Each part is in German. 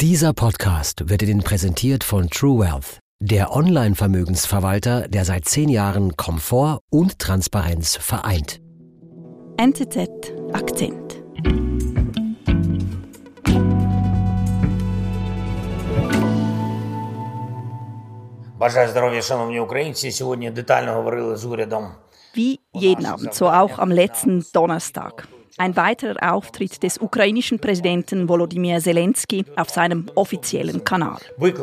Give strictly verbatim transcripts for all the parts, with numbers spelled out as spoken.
Dieser Podcast wird Ihnen präsentiert von True Wealth, der Online-Vermögensverwalter, der seit zehn Jahren Komfort und Transparenz vereint. N Z Z Akzent. Бажаю здоров'я, шановні українці. Сьогодні детально говорили з урядом. Wie jeden Abend, so auch am letzten Donnerstag. Ein weiterer Auftritt des ukrainischen Präsidenten Volodymyr Zelensky auf seinem offiziellen Kanal.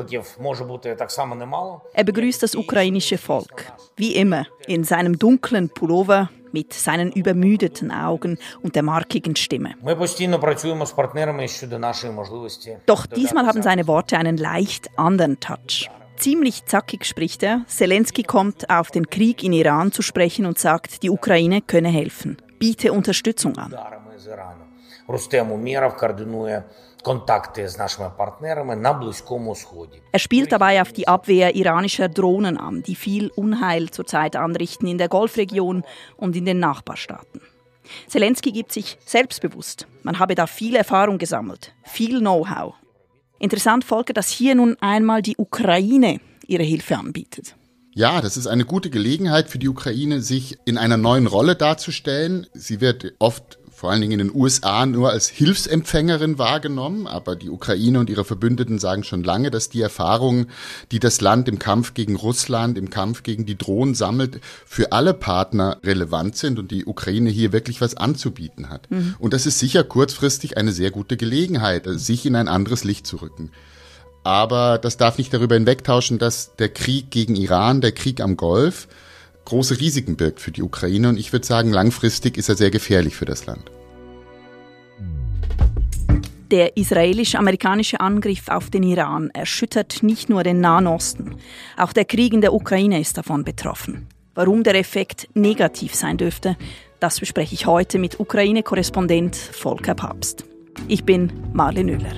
Er begrüßt das ukrainische Volk, wie immer, in seinem dunklen Pullover, mit seinen übermüdeten Augen und der markigen Stimme. Doch diesmal haben seine Worte einen leicht anderen Touch. Ziemlich zackig spricht er. Zelensky kommt auf den Krieg in Iran zu sprechen und sagt, die Ukraine könne helfen. Biete Unterstützung an. Er spielt dabei auf die Abwehr iranischer Drohnen an, die viel Unheil zurzeit anrichten in der Golfregion und in den Nachbarstaaten. Zelensky gibt sich selbstbewusst. Man habe da viel Erfahrung gesammelt, viel Know-how. Interessant, Volker, dass hier nun einmal die Ukraine ihre Hilfe anbietet. Ja, das ist eine gute Gelegenheit für die Ukraine, sich in einer neuen Rolle darzustellen. Sie wird oft, vor allen Dingen in den U S A, nur als Hilfsempfängerin wahrgenommen. Aber die Ukraine und ihre Verbündeten sagen schon lange, dass die Erfahrungen, die das Land im Kampf gegen Russland, im Kampf gegen die Drohnen sammelt, für alle Partner relevant sind und die Ukraine hier wirklich was anzubieten hat. Mhm. Und das ist sicher kurzfristig eine sehr gute Gelegenheit, sich in ein anderes Licht zu rücken. Aber das darf nicht darüber hinwegtauschen, dass der Krieg gegen Iran, der Krieg am Golf, große Risiken birgt für die Ukraine. Und ich würde sagen, langfristig ist er sehr gefährlich für das Land. Der israelisch-amerikanische Angriff auf den Iran erschüttert nicht nur den Nahen Osten. Auch der Krieg in der Ukraine ist davon betroffen. Warum der Effekt negativ sein dürfte, das bespreche ich heute mit Ukraine-Korrespondent Volker Papst. Ich bin Marlene Oehler.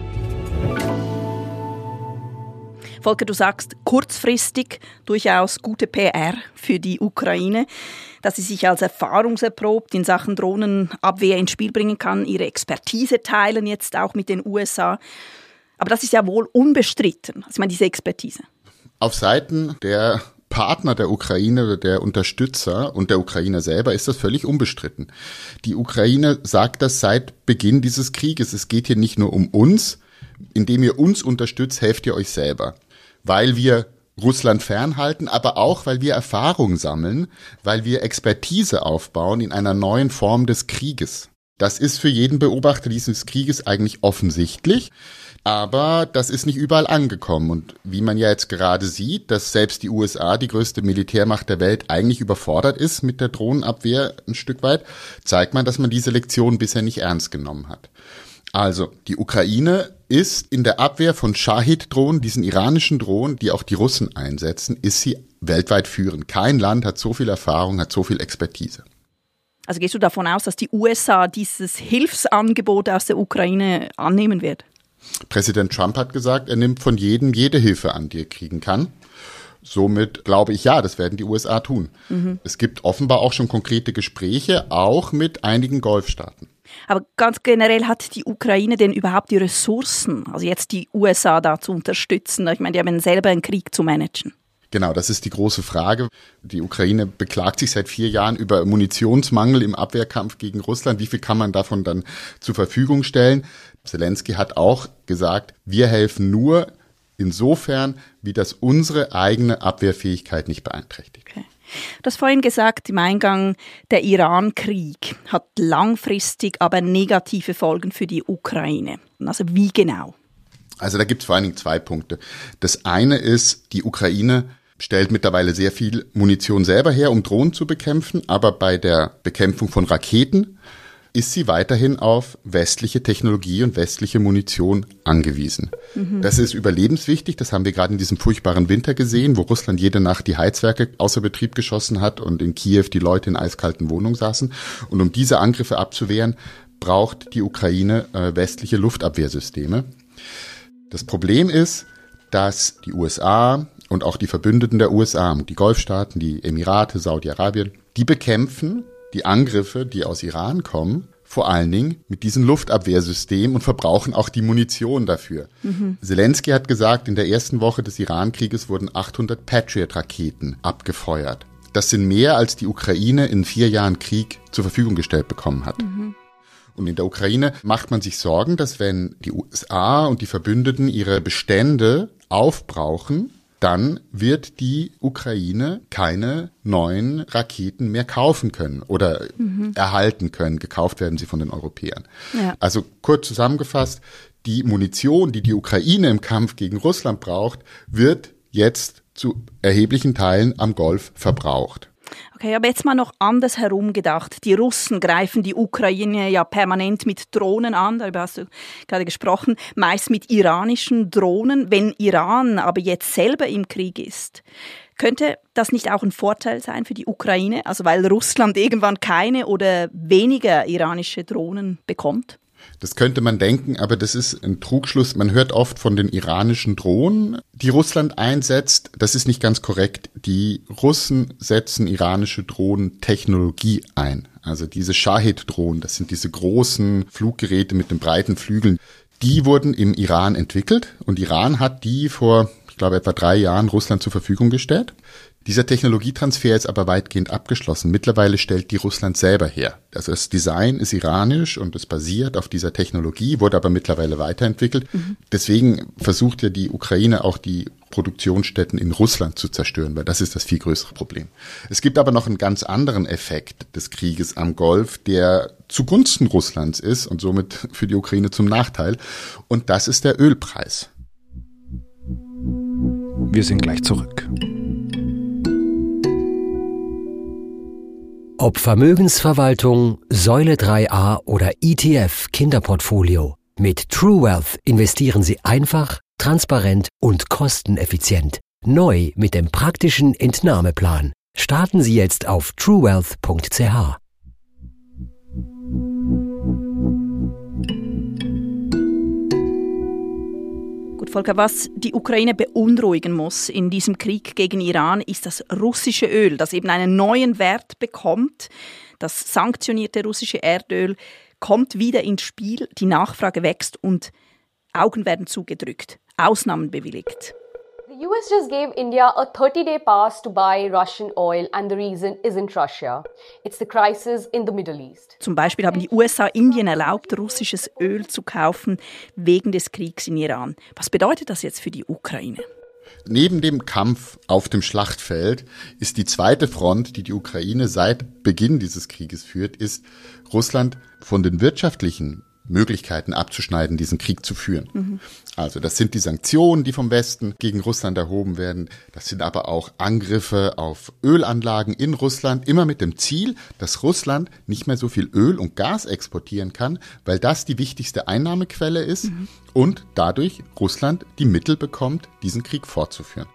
Volker, du sagst kurzfristig durchaus gute P R für die Ukraine, dass sie sich als erfahrungserprobt in Sachen Drohnenabwehr ins Spiel bringen kann, ihre Expertise teilen jetzt auch mit den U S A. Aber das ist ja wohl unbestritten, also ich meine diese Expertise. Auf Seiten der Partner der Ukraine oder der Unterstützer und der Ukrainer selber ist das völlig unbestritten. Die Ukraine sagt das seit Beginn dieses Krieges. Es geht hier nicht nur um uns. Indem ihr uns unterstützt, helft ihr euch selber. Weil wir Russland fernhalten, aber auch, weil wir Erfahrung sammeln, weil wir Expertise aufbauen in einer neuen Form des Krieges. Das ist für jeden Beobachter dieses Krieges eigentlich offensichtlich, aber das ist nicht überall angekommen. Und wie man ja jetzt gerade sieht, dass selbst die U S A, die größte Militärmacht der Welt, eigentlich überfordert ist mit der Drohnenabwehr ein Stück weit, zeigt man, dass man diese Lektion bisher nicht ernst genommen hat. Also, die Ukraine ist in der Abwehr von Shahid-Drohnen, diesen iranischen Drohnen, die auch die Russen einsetzen, ist sie weltweit führend. Kein Land hat so viel Erfahrung, hat so viel Expertise. Also gehst du davon aus, dass die U S A dieses Hilfsangebot aus der Ukraine annehmen wird? Präsident Trump hat gesagt, er nimmt von jedem jede Hilfe an, die er kriegen kann. Somit glaube ich, ja, das werden die U S A tun. Mhm. Es gibt offenbar auch schon konkrete Gespräche, auch mit einigen Golfstaaten. Aber ganz generell, hat die Ukraine denn überhaupt die Ressourcen, also jetzt die U S A da zu unterstützen? Ich meine, die haben selber einen Krieg zu managen. Genau, das ist die große Frage. Die Ukraine beklagt sich seit vier Jahren über Munitionsmangel im Abwehrkampf gegen Russland. Wie viel kann man davon dann zur Verfügung stellen? Zelensky hat auch gesagt, wir helfen nur insofern, wie das unsere eigene Abwehrfähigkeit nicht beeinträchtigt. Okay. Du hast vorhin gesagt, im Eingang, der Iran-Krieg hat langfristig aber negative Folgen für die Ukraine. Also wie genau? Also da gibt es vor allen Dingen zwei Punkte. Das eine ist, die Ukraine stellt mittlerweile sehr viel Munition selber her, um Drohnen zu bekämpfen, aber bei der Bekämpfung von Raketen ist sie weiterhin auf westliche Technologie und westliche Munition angewiesen. Mhm. Das ist überlebenswichtig, das haben wir gerade in diesem furchtbaren Winter gesehen, wo Russland jede Nacht die Heizwerke außer Betrieb geschossen hat und in Kiew die Leute in eiskalten Wohnungen saßen. Und um diese Angriffe abzuwehren, braucht die Ukraine äh, westliche Luftabwehrsysteme. Das Problem ist, dass die U S A und auch die Verbündeten der U S A, die Golfstaaten, die Emirate, Saudi-Arabien, die bekämpfen die Angriffe, die aus Iran kommen, vor allen Dingen mit diesem Luftabwehrsystem und verbrauchen auch die Munition dafür. Mhm. Zelensky hat gesagt, in der ersten Woche des Iran-Krieges wurden achthundert Patriot-Raketen abgefeuert. Das sind mehr, als die Ukraine in vier Jahren Krieg zur Verfügung gestellt bekommen hat. Mhm. Und in der Ukraine macht man sich Sorgen, dass wenn die U S A und die Verbündeten ihre Bestände aufbrauchen, dann wird die Ukraine keine neuen Raketen mehr kaufen können oder mhm. erhalten können. Gekauft werden sie von den Europäern. Ja. Also kurz zusammengefasst, die Munition, die die Ukraine im Kampf gegen Russland braucht, wird jetzt zu erheblichen Teilen am Golf verbraucht. Okay, aber jetzt mal noch anders herum gedacht. Die Russen greifen die Ukraine ja permanent mit Drohnen an, darüber hast du gerade gesprochen, meist mit iranischen Drohnen. Wenn Iran aber jetzt selber im Krieg ist, könnte das nicht auch ein Vorteil sein für die Ukraine? Also weil Russland irgendwann keine oder weniger iranische Drohnen bekommt? Das könnte man denken, aber das ist ein Trugschluss. Man hört oft von den iranischen Drohnen, die Russland einsetzt. Das ist nicht ganz korrekt. Die Russen setzen iranische Drohnentechnologie ein. Also diese Shahid-Drohnen, das sind diese großen Fluggeräte mit den breiten Flügeln. Die wurden im Iran entwickelt und Iran hat die vor, ich glaube, etwa drei Jahren Russland zur Verfügung gestellt. Dieser Technologietransfer ist aber weitgehend abgeschlossen. Mittlerweile stellt die Russland selber her. Also das Design ist iranisch und es basiert auf dieser Technologie, wurde aber mittlerweile weiterentwickelt. Mhm. Deswegen versucht ja die Ukraine auch die Produktionsstätten in Russland zu zerstören, weil das ist das viel größere Problem. Es gibt aber noch einen ganz anderen Effekt des Krieges am Golf, der zugunsten Russlands ist und somit für die Ukraine zum Nachteil. Und das ist der Ölpreis. Wir sind gleich zurück. Ob Vermögensverwaltung, Säule drei a oder E T F Kinderportfolio. Mit True Wealth investieren Sie einfach, transparent und kosteneffizient. Neu mit dem praktischen Entnahmeplan. Starten Sie jetzt auf true wealth punkt c h. Volker, was die Ukraine beunruhigen muss in diesem Krieg gegen Iran, ist das russische Öl, das eben einen neuen Wert bekommt. Das sanktionierte russische Erdöl kommt wieder ins Spiel, die Nachfrage wächst und Augen werden zugedrückt, Ausnahmen bewilligt. The U S just gave India a thirty-day pass to buy Russian oil and the reason isn't Russia. It's the crisis in the Middle East. Zum Beispiel haben die U S A Indien erlaubt, russisches Öl zu kaufen wegen des Kriegs in Iran. Was bedeutet das jetzt für die Ukraine? Neben dem Kampf auf dem Schlachtfeld ist die zweite Front, die die Ukraine seit Beginn dieses Krieges führt, ist Russland von den wirtschaftlichen Möglichkeiten abzuschneiden, diesen Krieg zu führen. Mhm. Also das sind die Sanktionen, die vom Westen gegen Russland erhoben werden. Das sind aber auch Angriffe auf Ölanlagen in Russland, immer mit dem Ziel, dass Russland nicht mehr so viel Öl und Gas exportieren kann, weil das die wichtigste Einnahmequelle ist mhm. und dadurch Russland die Mittel bekommt, diesen Krieg fortzuführen.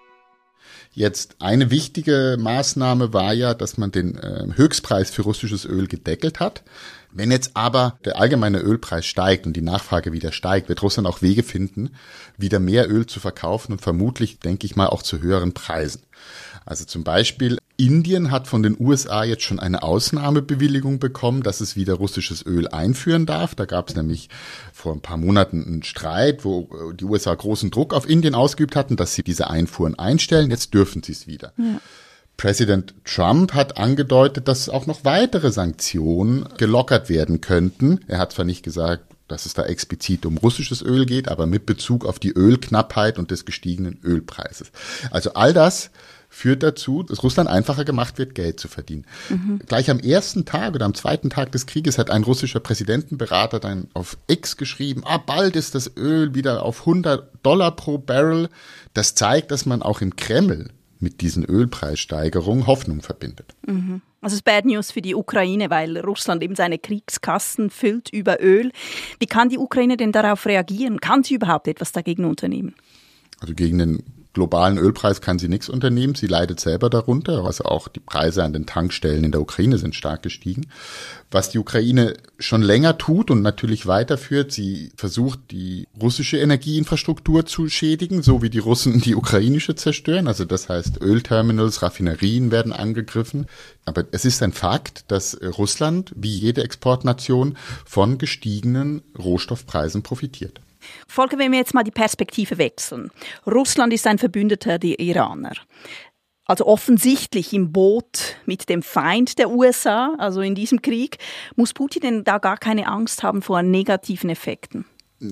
Jetzt eine wichtige Maßnahme war ja, dass man den äh, Höchstpreis für russisches Öl gedeckelt hat. Wenn jetzt aber der allgemeine Ölpreis steigt und die Nachfrage wieder steigt, wird Russland auch Wege finden, wieder mehr Öl zu verkaufen und vermutlich, denke ich mal, auch zu höheren Preisen. Also zum Beispiel Indien hat von den U S A jetzt schon eine Ausnahmebewilligung bekommen, dass es wieder russisches Öl einführen darf. Da gab es nämlich vor ein paar Monaten einen Streit, wo die U S A großen Druck auf Indien ausgeübt hatten, dass sie diese Einfuhren einstellen. Jetzt dürfen sie es wieder. Ja. Präsident Trump hat angedeutet, dass auch noch weitere Sanktionen gelockert werden könnten. Er hat zwar nicht gesagt, dass es da explizit um russisches Öl geht, aber mit Bezug auf die Ölknappheit und des gestiegenen Ölpreises. Also all das führt dazu, dass Russland einfacher gemacht wird, Geld zu verdienen. Mhm. Gleich am ersten Tag oder am zweiten Tag des Krieges hat ein russischer Präsidentenberater dann auf X geschrieben, ah, bald ist das Öl wieder auf hundert Dollar pro Barrel. Das zeigt, dass man auch im Kreml mit diesen Ölpreissteigerungen Hoffnung verbindet. Mhm. Also es ist Bad News für die Ukraine, weil Russland eben seine Kriegskassen füllt über Öl. Wie kann die Ukraine denn darauf reagieren? Kann sie überhaupt etwas dagegen unternehmen? Also gegen den globalen Ölpreis kann sie nichts unternehmen. Sie leidet selber darunter. Also auch die Preise an den Tankstellen in der Ukraine sind stark gestiegen. Was die Ukraine schon länger tut und natürlich weiterführt, sie versucht, die russische Energieinfrastruktur zu schädigen, so wie die Russen die ukrainische zerstören. Also das heißt, Ölterminals, Raffinerien werden angegriffen. Aber es ist ein Fakt, dass Russland, wie jede Exportnation, von gestiegenen Rohstoffpreisen profitiert. Volker, wenn wir jetzt mal die Perspektive wechseln. Russland ist ein Verbündeter der Iraner. Also offensichtlich im Boot mit dem Feind der U S A, also in diesem Krieg. Muss Putin denn da gar keine Angst haben vor negativen Effekten?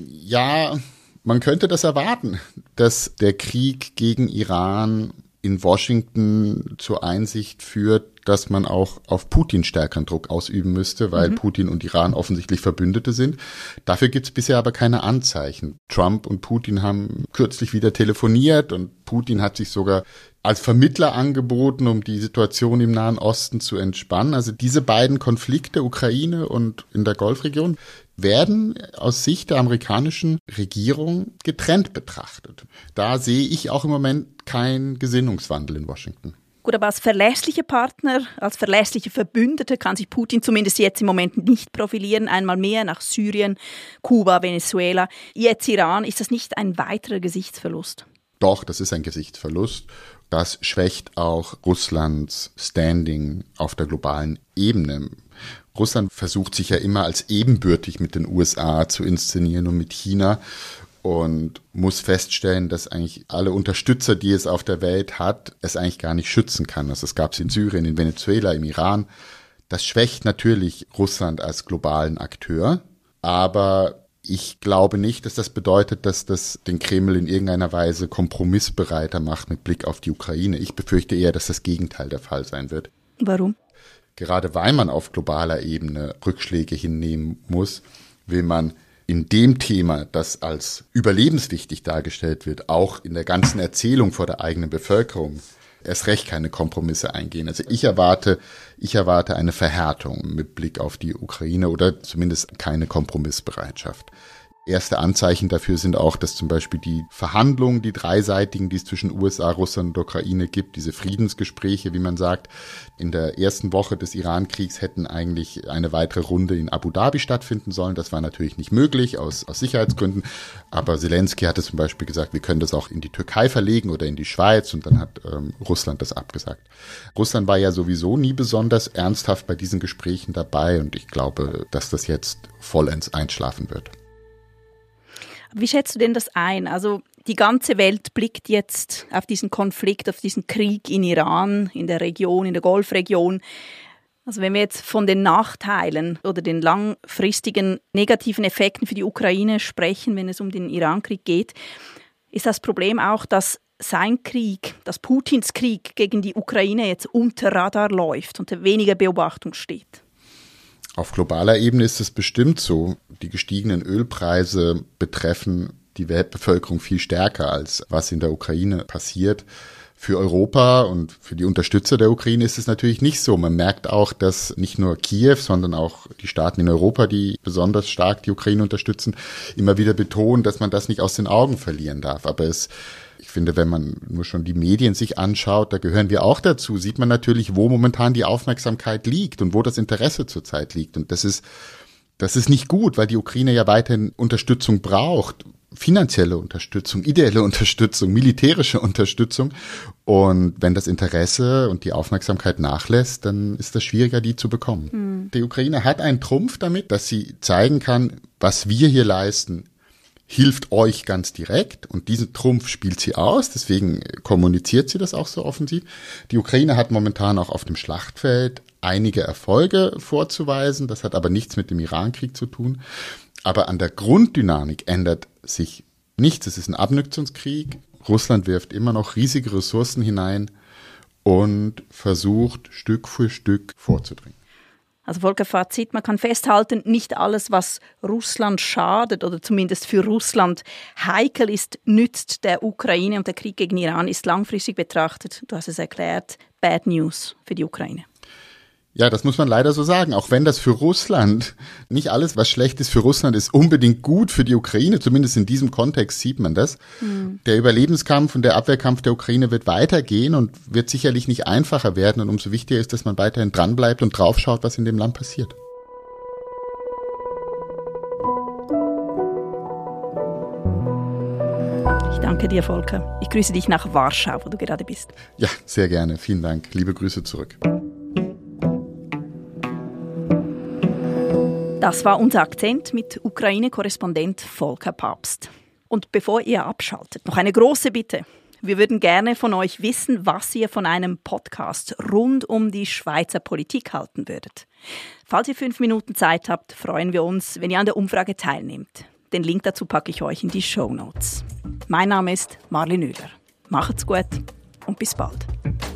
Ja, man könnte das erwarten, dass der Krieg gegen Iran in Washington zur Einsicht führt, dass man auch auf Putin stärkeren Druck ausüben müsste, weil mhm. Putin und Iran offensichtlich Verbündete sind. Dafür gibt es bisher aber keine Anzeichen. Trump und Putin haben kürzlich wieder telefoniert und Putin hat sich sogar als Vermittler angeboten, um die Situation im Nahen Osten zu entspannen. Also diese beiden Konflikte, Ukraine und in der Golfregion, werden aus Sicht der amerikanischen Regierung getrennt betrachtet. Da sehe ich auch im Moment keinen Gesinnungswandel in Washington. Gut, aber als verlässlicher Partner, als verlässlicher Verbündeter kann sich Putin zumindest jetzt im Moment nicht profilieren. Einmal mehr nach Syrien, Kuba, Venezuela. Jetzt Iran. Ist das nicht ein weiterer Gesichtsverlust? Doch, das ist ein Gesichtsverlust. Das schwächt auch Russlands Standing auf der globalen Ebene. Russland versucht sich ja immer als ebenbürtig mit den U S A zu inszenieren und mit China und muss feststellen, dass eigentlich alle Unterstützer, die es auf der Welt hat, es eigentlich gar nicht schützen kann. Also es gab es in Syrien, in Venezuela, im Iran. Das schwächt natürlich Russland als globalen Akteur, aber ich glaube nicht, dass das bedeutet, dass das den Kreml in irgendeiner Weise kompromissbereiter macht mit Blick auf die Ukraine. Ich befürchte eher, dass das Gegenteil der Fall sein wird. Warum? Gerade weil man auf globaler Ebene Rückschläge hinnehmen muss, will man in dem Thema, das als überlebenswichtig dargestellt wird, auch in der ganzen Erzählung vor der eigenen Bevölkerung, erst recht keine Kompromisse eingehen. Also ich erwarte, ich erwarte eine Verhärtung mit Blick auf die Ukraine oder zumindest keine Kompromissbereitschaft. Erste Anzeichen dafür sind auch, dass zum Beispiel die Verhandlungen, die dreiseitigen, die es zwischen U S A, Russland und der Ukraine gibt, diese Friedensgespräche, wie man sagt, in der ersten Woche des Iran-Kriegs hätten eigentlich eine weitere Runde in Abu Dhabi stattfinden sollen. Das war natürlich nicht möglich aus, aus Sicherheitsgründen. Aber Zelensky hatte zum Beispiel gesagt, wir können das auch in die Türkei verlegen oder in die Schweiz. Und dann hat ähm, Russland das abgesagt. Russland war ja sowieso nie besonders ernsthaft bei diesen Gesprächen dabei. Und ich glaube, dass das jetzt vollends einschlafen wird. Wie schätzt du denn das ein? Also die ganze Welt blickt jetzt auf diesen Konflikt, auf diesen Krieg in Iran, in der Region, in der Golfregion. Also wenn wir jetzt von den Nachteilen oder den langfristigen negativen Effekten für die Ukraine sprechen, wenn es um den Iran-Krieg geht, ist das Problem auch, dass sein Krieg, dass Putins Krieg gegen die Ukraine jetzt unter Radar läuft, unter weniger Beobachtung steht? Auf globaler Ebene ist es bestimmt so. Die gestiegenen Ölpreise betreffen die Weltbevölkerung viel stärker, als was in der Ukraine passiert. Für Europa und für die Unterstützer der Ukraine ist es natürlich nicht so. Man merkt auch, dass nicht nur Kiew, sondern auch die Staaten in Europa, die besonders stark die Ukraine unterstützen, immer wieder betonen, dass man das nicht aus den Augen verlieren darf. Aber es Ich finde, wenn man nur schon die Medien sich anschaut, da gehören wir auch dazu, sieht man natürlich, wo momentan die Aufmerksamkeit liegt und wo das Interesse zurzeit liegt. Und das ist, das ist nicht gut, weil die Ukraine ja weiterhin Unterstützung braucht. Finanzielle Unterstützung, ideelle Unterstützung, militärische Unterstützung. Und wenn das Interesse und die Aufmerksamkeit nachlässt, dann ist das schwieriger, die zu bekommen. Mhm. Die Ukraine hat einen Trumpf damit, dass sie zeigen kann, was wir hier leisten, hilft euch ganz direkt, und diesen Trumpf spielt sie aus, deswegen kommuniziert sie das auch so offensiv. Die Ukraine hat momentan auch auf dem Schlachtfeld einige Erfolge vorzuweisen, das hat aber nichts mit dem Iran-Krieg zu tun. Aber an der Grunddynamik ändert sich nichts. Es ist ein Abnutzungskrieg. Russland wirft immer noch riesige Ressourcen hinein und versucht Stück für Stück vorzudringen. Also Volker, Fazit, man kann festhalten, nicht alles, was Russland schadet oder zumindest für Russland heikel ist, nützt der Ukraine, und der Krieg gegen Iran ist langfristig betrachtet, du hast es erklärt, Bad News für die Ukraine. Ja, das muss man leider so sagen. Auch wenn das für Russland, nicht alles, was schlecht ist für Russland, ist unbedingt gut für die Ukraine. Zumindest in diesem Kontext sieht man das. Mhm. Der Überlebenskampf und der Abwehrkampf der Ukraine wird weitergehen und wird sicherlich nicht einfacher werden. Und umso wichtiger ist, dass man weiterhin dranbleibt und draufschaut, was in dem Land passiert. Ich danke dir, Volker. Ich grüße dich nach Warschau, wo du gerade bist. Ja, sehr gerne. Vielen Dank. Liebe Grüße zurück. Das war unser Akzent mit Ukraine-Korrespondent Volker Papst. Und bevor ihr abschaltet, noch eine große Bitte. Wir würden gerne von euch wissen, was ihr von einem Podcast rund um die Schweizer Politik halten würdet. Falls ihr fünf Minuten Zeit habt, freuen wir uns, wenn ihr an der Umfrage teilnehmt. Den Link dazu packe ich euch in die Shownotes. Mein Name ist Marlin Oehler. Macht's gut und bis bald.